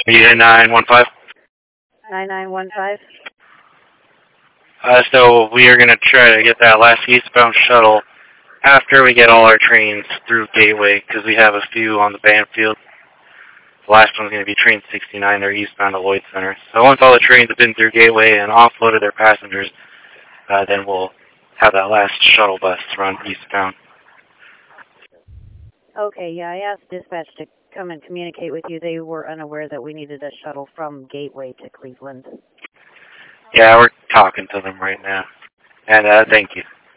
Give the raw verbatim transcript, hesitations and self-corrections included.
Are you in nine one five? nine nine one five? Uh, so we are going to try to get that last eastbound shuttle after we get all our trains through Gateway, because we have a few on the Banfield. The last one's going to be train sixty-nine, they're eastbound to Lloyd Center. So once all the trains have been through Gateway and offloaded their passengers, uh, then we'll have that last shuttle bus run eastbound. Okay, yeah, I asked dispatch to come and communicate with you. They were unaware that we needed a shuttle from Gateway to Cleveland. Yeah, we're talking to them right now. And uh, thank you.